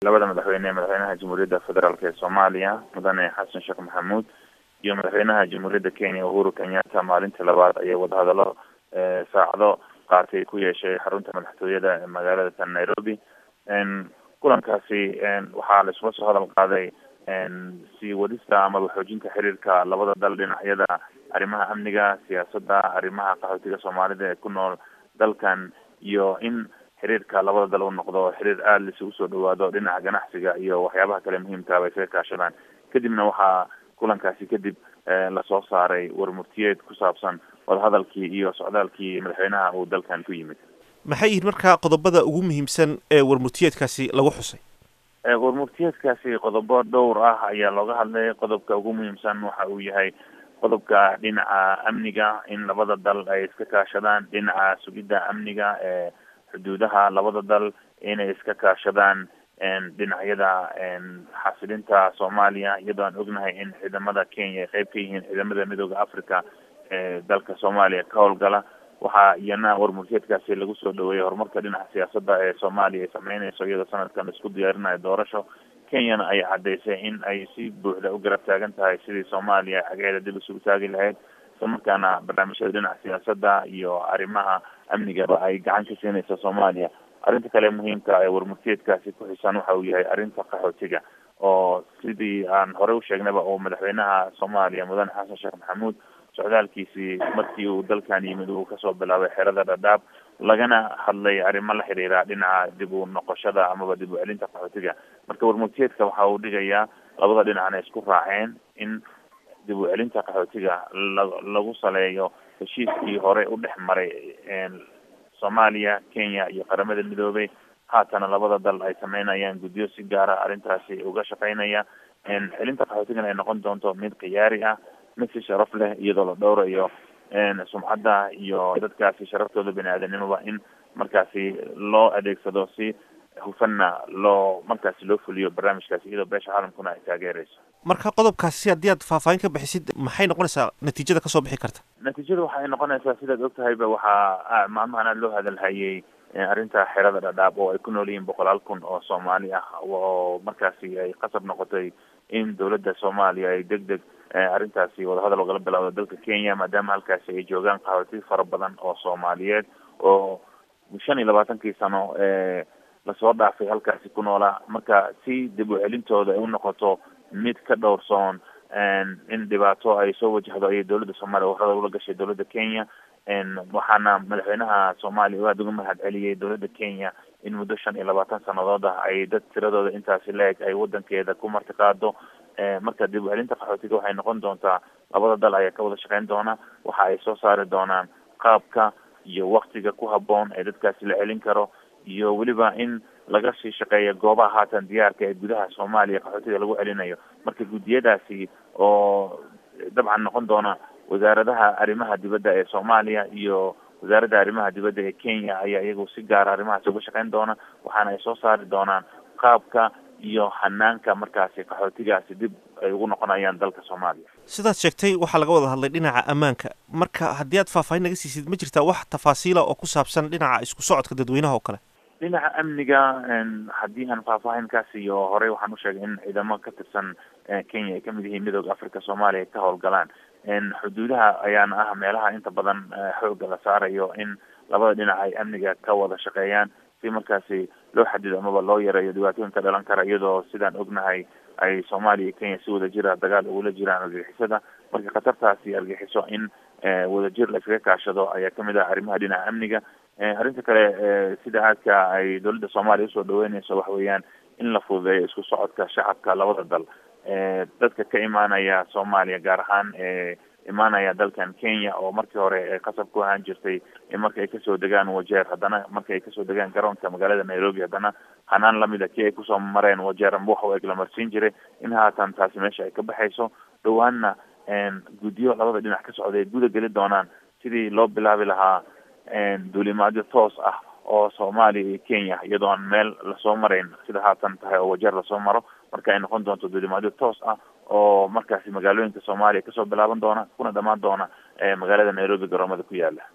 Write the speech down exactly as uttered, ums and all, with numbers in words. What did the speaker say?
labada madaxweyne madaxweynaha Jamhuuriyadda Federaalka ee Soomaaliya mudane Xasan Sheekh Maxamuud iyo madaxweynaha Jamhuuriyadda Kenya Uhuru Kenyatta maalintii labaad ayay wadahadalo saacado qaatay ku yeeshay xarunta madaxtooyada ee magaalada Nairobi. kulankaasi waxaa la isla soo hadal qaaday si wadista ama xoojinta xiriirka labada dal dhinacyada arrimaha amniga, siyaasadda, arrimaha qaxootiga Soomaalida ee ku nool dalkan, iyo in xiriirka labada dal uu noqdo xiriir aad la isugu soo dhawaado dhinaca ganacsiga iyo waxyaabaha kale muhiimka ah ay isaga kaashadaan. kadibna waxaa kulankaasi kadib la soo saaray warmurtiyeed ku saabsan wadahadalkii iyo socdaalkii madaxweynaha uu dalkan ku yimid. maxay yihiin markaa qodobada ugu muhiimsan ee warmurtiyeedkaasi lagu xusay? warmurtiyeedkaasi qodobo dhowr ah ayaa looga hadlay. qodobka ugu muhiimsan waxa uu yahay qodobka dhinaca amniga, in labada dal ay iska kaashadaan dhinaca sugidda amniga ee xuduudaha labada dal, inay iska kaashadaan dhinacyada xasilinta Soomaaliya, iyadoo aan ognahay in ciidamada Kenya ay qayb ka yihiin ciidamada midooda Africa ee dalka Soomaaliya ka howlgala. waxaa iyana warmurtiyeedkaasi lagu soo dhaweeyay horumarka dhinaca siyaasadda ee Soomaaliya ay sameynayso iyadoo sanadkan isku diyaarinayo doorasho. Kenyana ay caddaysay in ay si buuxda u garab taagan tahay sidii Soomaaliya xageeda dib isugu taagi lahayd, islamarkaana barnaamijyada dhinaca siyaasadda iyo arrimaha amnigaba ay gacan ka siinayso Soomaaliya. arrinta kale muhiimka ee warmurtiyeedkaasi ku xisan waxa uu yahay arrinta qaxootiga, oo sidii aan hore u sheegnayba oo madaxweynaha Soomaaliya mudane Xasan Sheekh Maxamuud socdaalkiisii markii uu dalkan yimid uu kasoo bilaabay xerada Dadaab, lagana hadlay arrimo la xiriira dhinaca dib u noqoshada amaba dib u celinta qaxootiga. marka warmurtiyeedka waxa uu dhigayaa labada dhinacna isku raaceen in dib u celinta qaxootiga lagu saleeyo heshiiskii hore u dhex maray Soomaaliya, Kenya iyo qaramada midoobay. haatana labada dal ay sameynayaan guddiyo si gaara arrintaasi uga shaqeynaya. celinta qaxootigan ay noqon doonto mid khiyaari ah, mid si sharaf leh, iyadoo la dhowrayo sumcadda iyo dadkaasi sharaftooda bini-aadanimoba in markaasi loo adeegsado si hufanna loo markaasi loo fuliyo barnaamijkaasi iyadoo beesha caalamkuna ay taageerayso. marka qodobkaasi haddii aad faahfaahin ka bixisid maxay noqonaysaa natiijada kasoo bixi karta? natiijada waxay noqonaysaa sidaad ogtahayba waxaa maalmahan aad loo hadalhayay arrinta xerada Dadaab oo ay ku nool yihiin boqolaal kun oo Soomaali ah, oo markaasi ay qasab noqotay in dowladda Soomaaliya ay deg deg arrintaasi wadahadal ogala bilowdo dalka Kenya, maadaama halkaasi ay joogaan qaxooti fara badan oo Soomaaliyeed oo shan iyo labaatankii sano ee lasoo dhaafay halkaasi ku noolaa. marka si dib u celintooda ay u noqoto mid ka dhowrsoon in dhibaato ay soo wajahdo ayay dowladda Soomaaliya waxooda ula gashay dowladda Kenya. waxaana madaxweynaha Soomaaliya aad uga mahad celiyay dowladda Kenya in muddo shan iyo labaatan sanadood ah ay dad tiradooda intaasi la-eg ay wadankeeda ku martiqaado. marka dib u celinta qaxootiga waxay noqon doontaa labada dal ayaa ka wada shaqeyn doona. waxa ay soo saari doonaan qaabka iyo waktiga ku habboon ee dadkaasi la celin karo, iyo weliba in laga sii shaqeeyo goobaha haatan diyaarka ee gudaha Soomaaliya qaxootiga lagu celinayo. marka guddiyadaasi oo dabcan noqon doona wasaaradaha arrimaha dibadda ee Soomaaliya iyo wasaaradda arrimaha dibadda ee Kenya ayaa iyagu si gaara arrimahaasi uga shaqeyn doona, waxaana ay soo saari doonaan qaabka iyo hanaanka markaasi qaxootigaasi dib ay ugu noqonayaan dalka Soomaaliya. sidaad sheegtay waxaa laga wada hadlay dhinaca ammaanka. marka haddii aad faahfaahin naga siisid ma jirtaa wax tafaasiila oo ku saabsan dhinaca isku socodka dadweynaha oo kale? dhinaca amniga haddii aan faahfaahin ka siiyo, horey waxaan u sheegay in ciidamo ka tirsan Kenya ay kamid yihiin midooda Africa Soomaaliya ka howlgalaan. xuduudaha ayaana ah meelaha inta badan xoogga la saarayo in labada dhinac ay amniga ka wada shaqeeyaan si markaasi loo xadido amaba loo yareeyo dhibaatooyinka dhalan kara, iyadoo sidaan ognahay ay Soomaaliya iyo Kenya si wada jira dagaal ugula jiraan argagixisada. marka khatartaasi argagixiso in wadajir la iskaga kaashado ayaa kamid ah arrimaha dhinaca amniga. arrinta kale sida aadka ay dowladda Soomaaliya usoo dhaweynayso waxa weeyaan in la fududeeyo isku socodka shacabka labada dal. dadka ka imaanaya Soomaaliya gaar ahaan ee imaanaya dalkan Kenya oo markii hore qasab ku ahaan jirtay in marka ay kasoo degaan Wajeer, haddana marka ay kasoo degaan garoonka magaalada Nairobi, haddana hanaan lamid ah kii ay kusoo mareen Wajeer amba waxa ay la marsiin jiray, in haatan taasi meesha ay ka baxayso. dhawaanna guddiyo labada dhinac ka socday guda geli doonaan sidii loo bilaabi lahaa duulimaadyo toos ah oo Soomaaliya iyo Kenya iyadoo aan meel lasoo marayn sida haatan tahay oo Wajeer lasoo maro. marka ay noqon doonto duulimaadyo toos ah oo markaasi magaalooyinka Soomaaliya kasoo bilaaban doona kuna dhamaan doona magaalada Nairobi garoomada ku yaala.